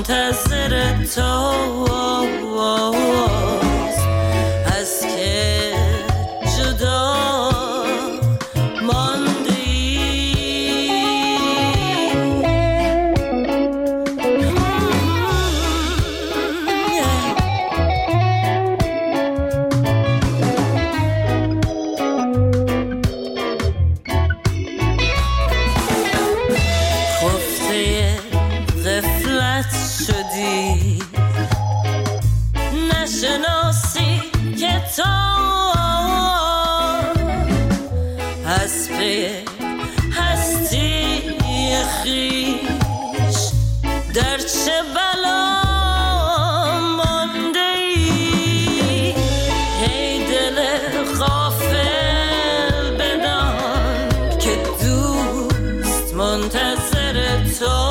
منتظر توست از که جدا نشناسی که تو از پی هستی خویش در چه بلا مانده ای. ای دل غافل بدان که دوست منتظر تو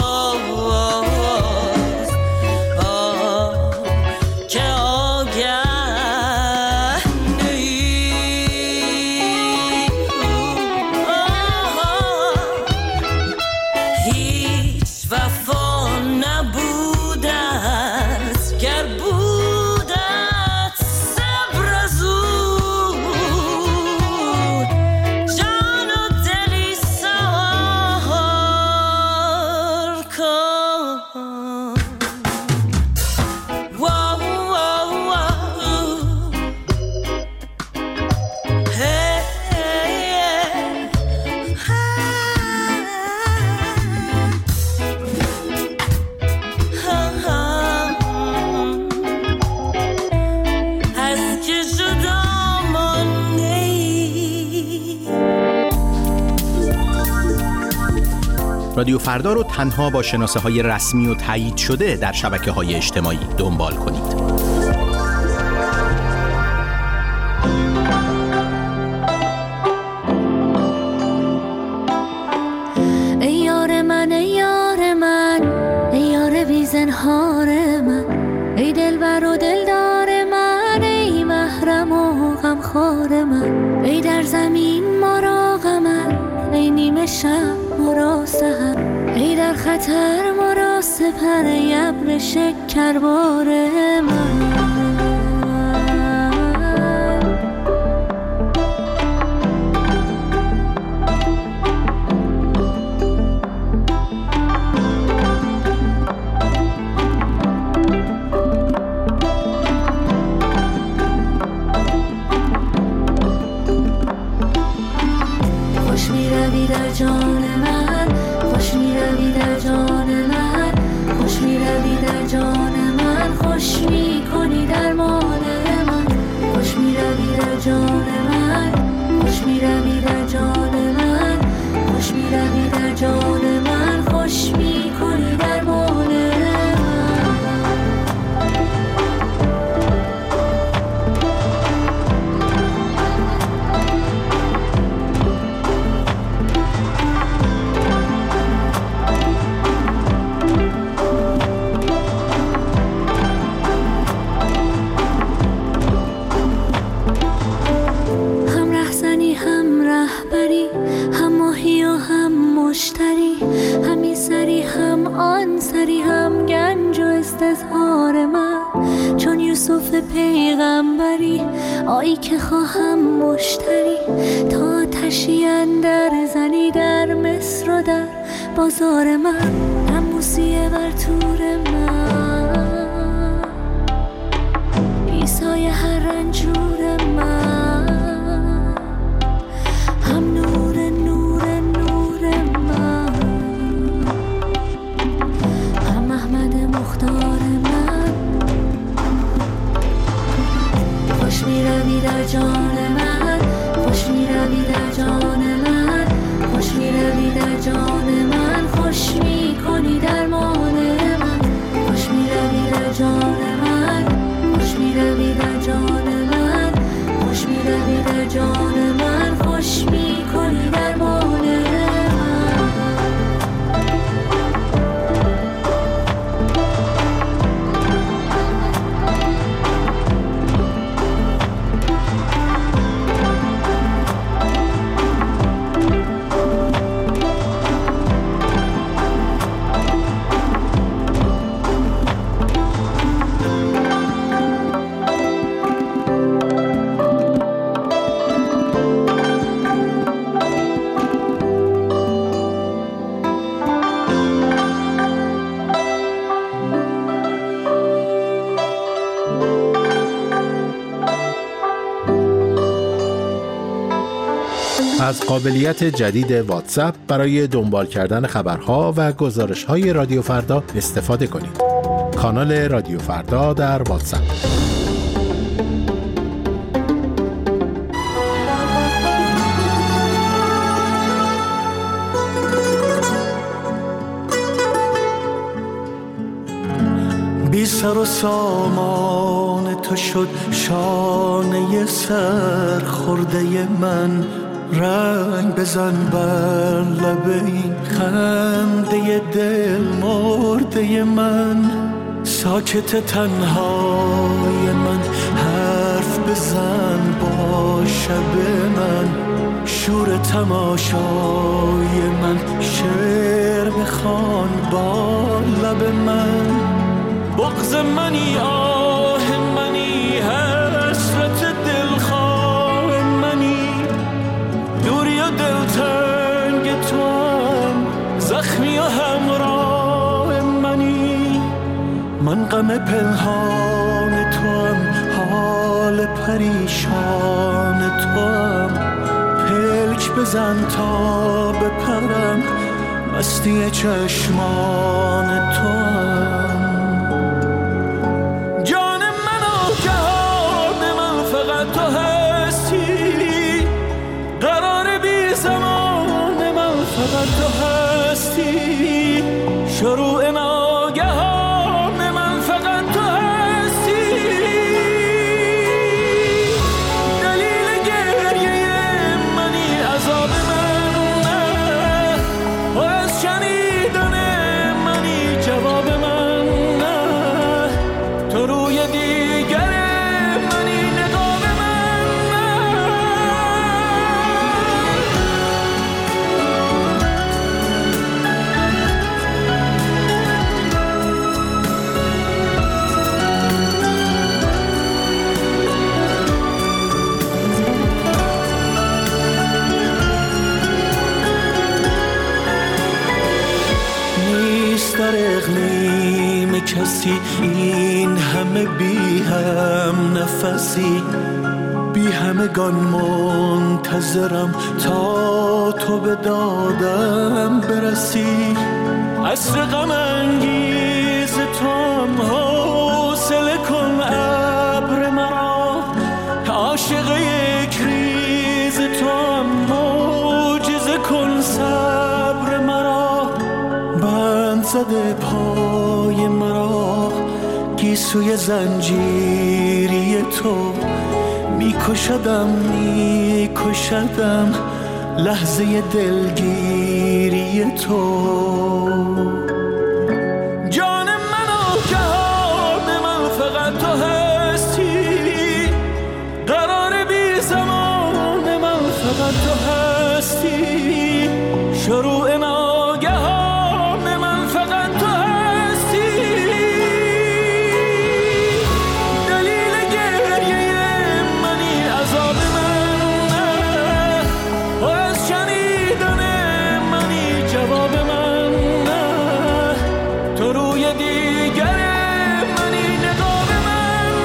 رادیو فردا رو تنها با شناسه‌های رسمی و تایید شده در شبکه‌های اجتماعی دنبال کنید. ای یار من، ای یار من، ای یار بی زنهار من، ای دلبر و دلدار من، ای محرم و غمخوار من، ای در زمین مراغ من، ای نیمه شب مرا سحر، ای در خطر مرا سپر، ای ابر شکربار من. خوش می روی در جان من، خوش می روی در جان من، خوش می روی در جان من، خوش می کنی درمان من، خوش می روی در جان من، خوش می روی در جان من، خوش می روی در جان من، خوش می کنی درمان من. همی سری هم آن سری هم گنج و استظهار من، چون یوسف پیغمبری آیی که خواهم مشتری، تا آتشی اندر زنی در مصر و در بازار من، نموسیه بر تور من، عیسای هر رنجور من، هم نور نور نور من، هم احمد مختار من. خوش می روی در جان من، خوش می روی در جان من، خوش می روی در جان من، خوش می کنی درمان من، خوش می روی در جان من، خوش می روی در جان من، از قابلیت جدید واتساپ برای دنبال کردن خبرها و گزارش‌های رادیو فردا استفاده کنید. کانال رادیو فردا در واتساپ. بی سر و سامان تو شد شانه سر خورده من، رنگ بزن بر لب این خنده دل مرده من. ساکت تنهای من حرف بزن با شب من، شور تماشای من شعر بخوان با لب من. بغض منی آه منی حسرت دلخواه منی، دوری و دلتنگ تو هم زخمی و همراه منی. من غم پنهان تو هم حال پریشان تو هم، پلک بزن تا بپرم مستی چشمان تو هم. تو هستی قرار بی زمان من، فقط تو هستی شروع ناگهان من، فقط تو هستی دلیل گریه منی، عذاب من و از شنیدن منی جواب من. تو روی دیگر در اقلیم کسی این همه بی هم نفسی، بی همگان منتظرم تا تو به دادم برسی. عصر غم انگیز تو هم حوصله کن ابر مرا، عاشق یک ریز تو هم معجزه کن صبر مرا. بند زده پای مرا گیسوی زنجیری تو، میکشدم لحظه دلگیری تو. جان من و جهان من فقط تو هستی، قرار بی زمان من فقط تو هستی شروع ناگهان من، فقط تو هستی دلیل گریه منی، عذاب من و از شنیدن منی جواب من. تو روی دیگر منی نقاب من.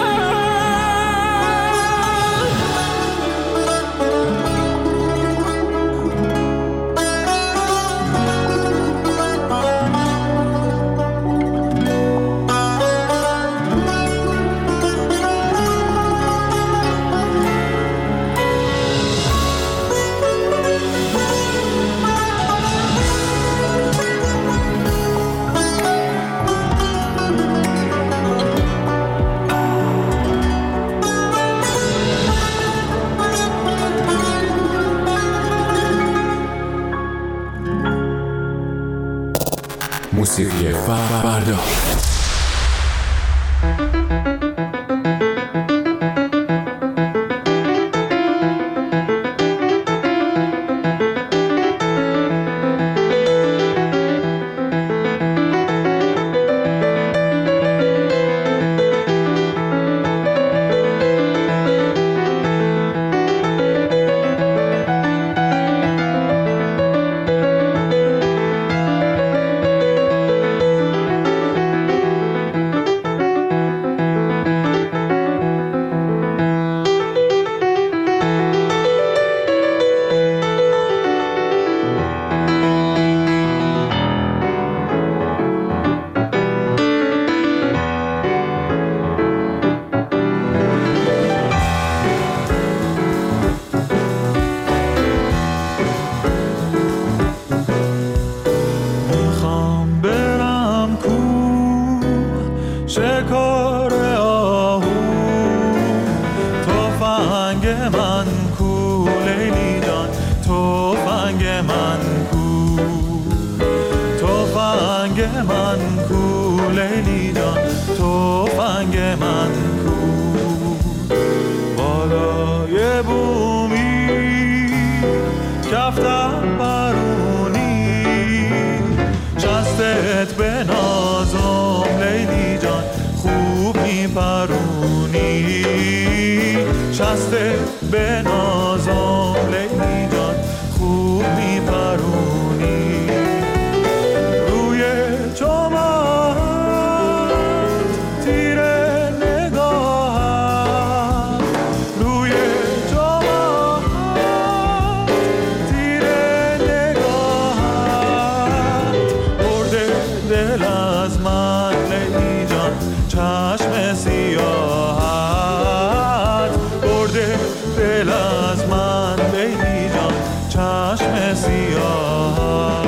موسیقی فردا. کو، تفنگ من کو لیلی جان، تفنگ من کو. بالای بومی کفتم برونی، شستت به نازم لیلی جان، خوب میپرونی. شستت به نازم لیلی جان، خوب میپرونی. روی چمن تیر نگاهم، روی چمن تیر نگاهم، برده دل از من لیلی جان، چشم سیاهت برده دل از من لیلی جان، چشم سیاهت.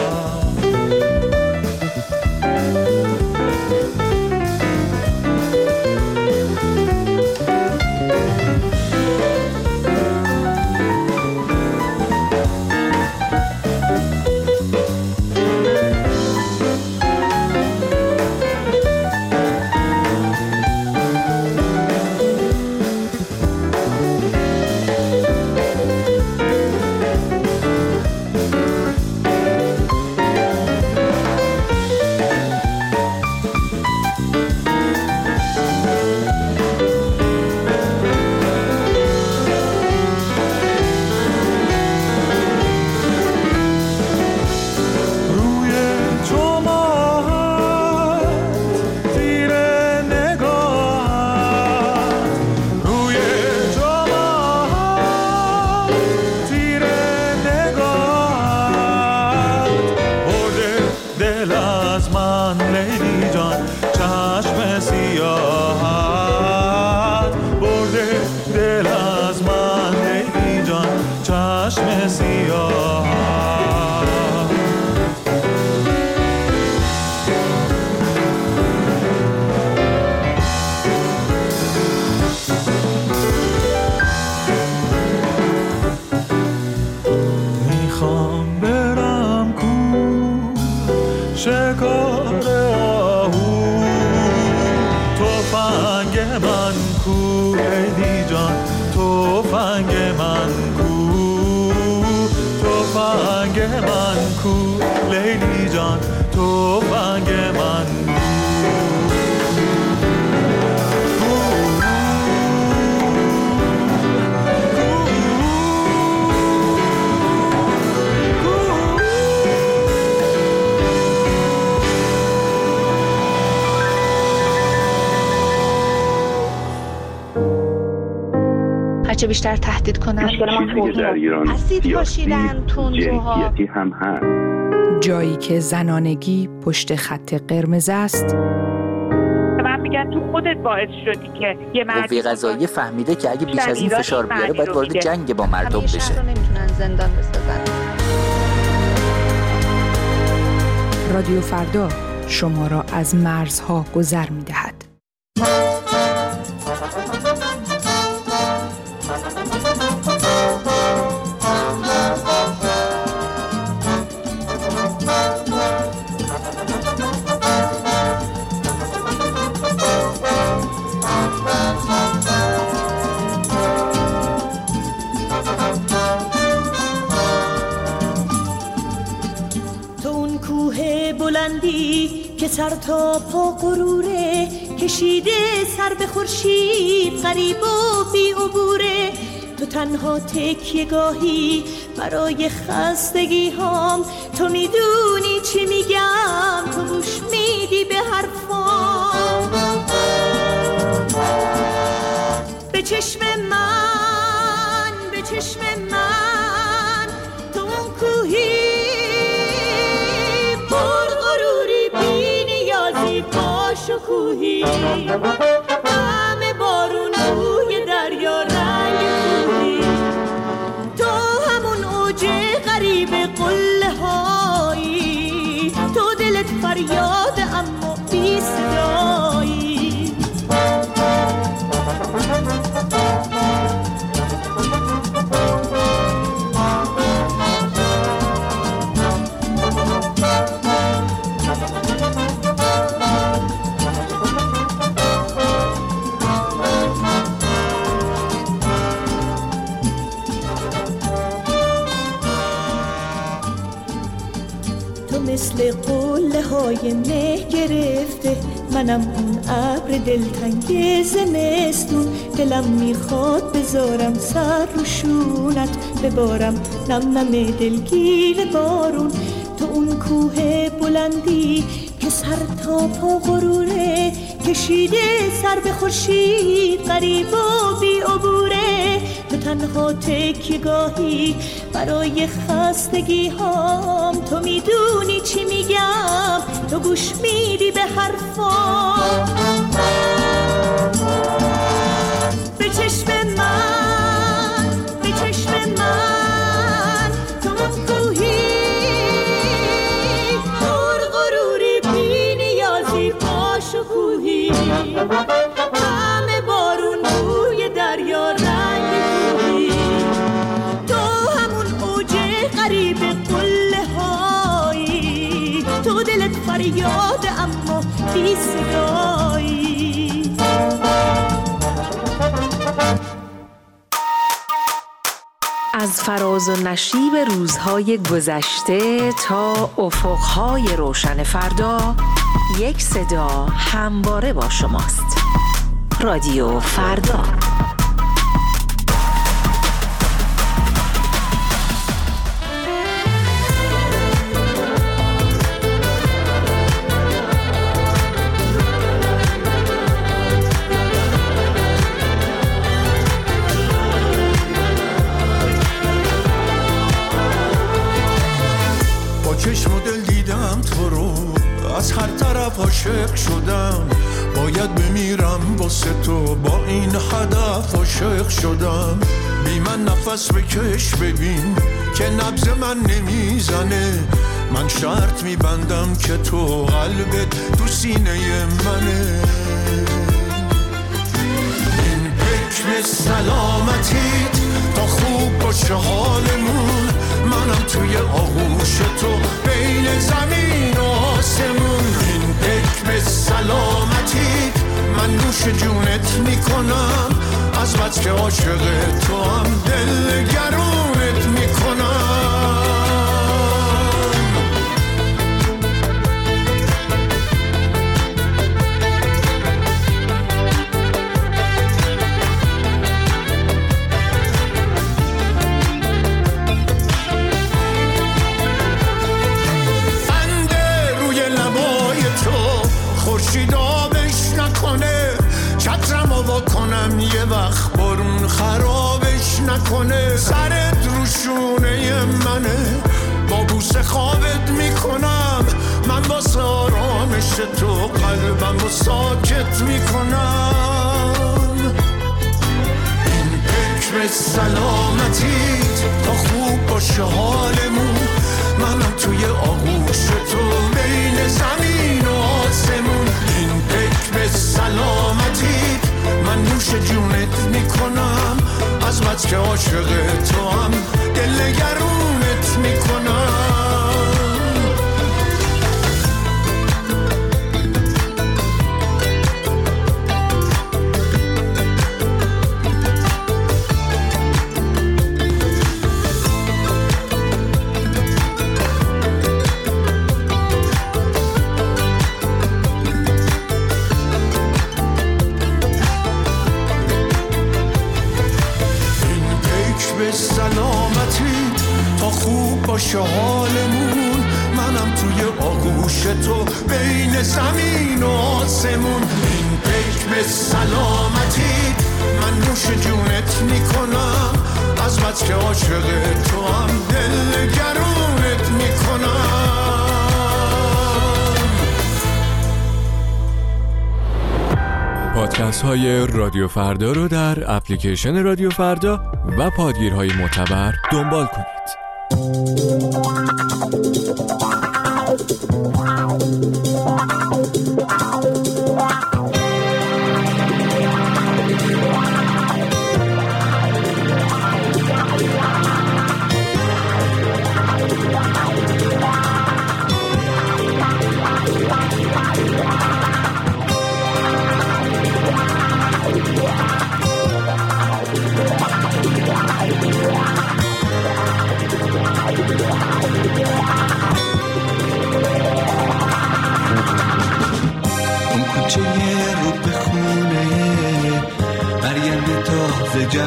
هرچه بیشتر تهدید کنن چیزی که در ایران سیاسی جنسیتی هم هست. جایی که زنانگی پشت خط قرمز است. من میگن تو خودت باعث شدی که یه مردی قضاییه فهمیده که اگه بیش از این فشار بیاره باید وارد جنگ با مردم بشه. همیشه رو نمیتونن زندان بسازن. رادیو فردا شما را از مرزها گذر می‌دهد. که سر تا پا غروره، کشیده سر به خورشید غریب و بی عبوره. تو تنها تکیه گاهی برای خستگی هام، تو میدونی چی میگم، تو گوش میدی به حرفام. به چشم من، به چشم من، تو اون کوهی با شکوهی، همه بارون روی دریا رنگ کوهی. تو همون اوج غریب قله هایی، تو دلت فریاد اما بی صدایی. تو مثل قله های مه گرفته، منم اون ابر دلتنگ زمستون. دلم میخواد بذارم سر رو شونت، ببارم نم نم دلگیر بارون. تو اون کوه بلندی که سر تا پا غروره، کشیده سر به خورشید غریب و بی عبوره. تو تنها تکیه‌گاهی برای خستگی هام، تو میدونی چی میگم، تو گوش میدی به حرفام. به چشم من، به چشم من، تو اون کوهی پر غروری بی نیازی شکوهی، همه بارون بوی دریا رنگ کوهی. تو همون اوج غریب قله هایی، تو دلت فریاد اما بی صدایی. از فراز و نشیب روزهای گذشته تا افقهای روشن فردا، یک صدا همواره با شماست. رادیو فردا. چشم و دل دیدم تو رو، از هر طرف عاشق شدم. باید بمیرم واسه تو، با این هدف عاشق شدم. بی من نفس بکش ببین که نبض من نمیزنه. من شرط میبندم که تو قلبت تو سینه منه. این حکم سلامتیت تا خوب باشه حالمون. منم توی آغوش تو بین زمین و آسمون. این حکم سلامتیت من نوش جونت میکنم، از بس که عاشق تو هم دل گرونت میکنم. کنم یه وقت برون خرابش نکنه. سرت رو شونه منه، با بوسه خوابت میکنم. من واسه آرامش تو قلبم رو ساکت میکنم. این حکم سلامتیت تا خوب باشه حالمون. منم توی آغوش تو بین زمین و آسمون. این حکم سلامتیت من نوش جونت میکنم، از بس که عاشق تو هم دل گرونت میکنم. باشه حالمون. منم توی آغوش تو بین زمین و آسمون. این حکم سلامتیت من نوش جونت میکنم، از بس که عاشق تو هم دل گرونت میکنم. پادکست های رادیو فردا رو در اپلیکیشن رادیو فردا و پادگیرهای معتبر دنبال کنید. Yeah.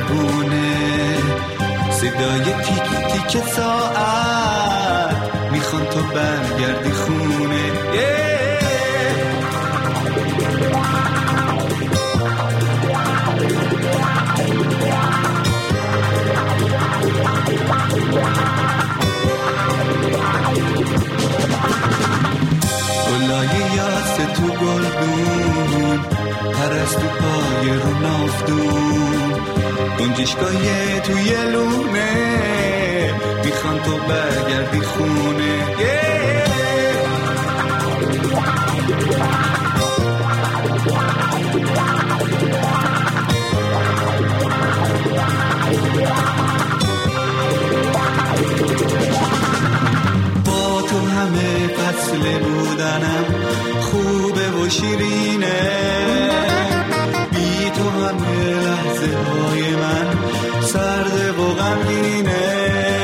خیابونه، صدای تیک تیک ساعت میخوان تو برگردی خونه. گلای یاس تو گلدون، پرستو پای رو نافتون، گنجشگاه توی لونه میخوان تو برگردی خونه. با تو همه فصل بودنم خوبه و شیرینه، بی تو همه لحظه های من سرده و غمگینه.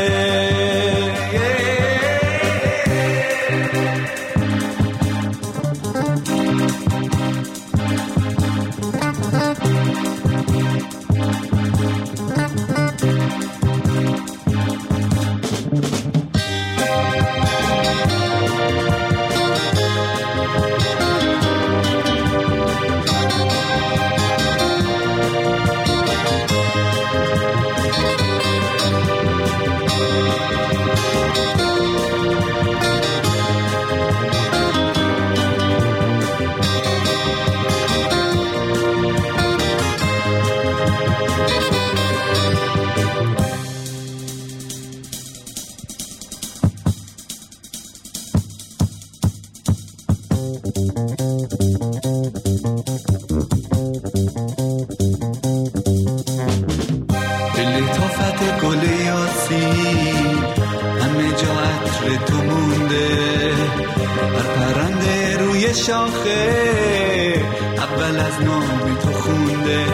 شاخه اول از نام تو خونده.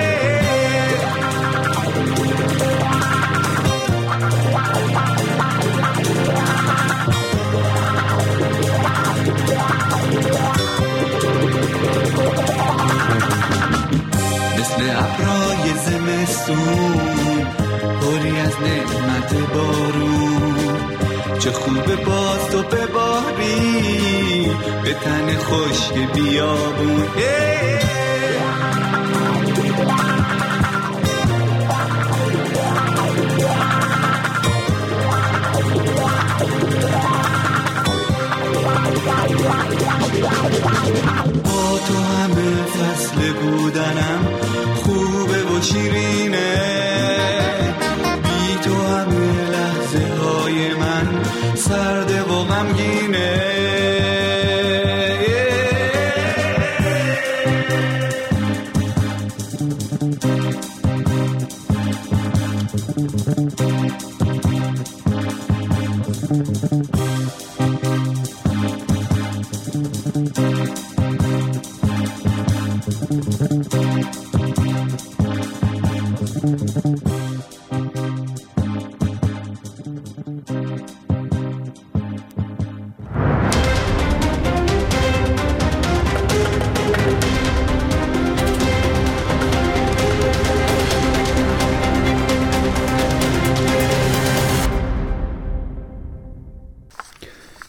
مثل ابرای زمستون پری از نعمت بارون، چه خوبه باز تو بباری به تن خشک بیابون. با تو همه فصل بودنم خوبه و شیرینه، بی تو همه لحظه های من سرده و غمگینه.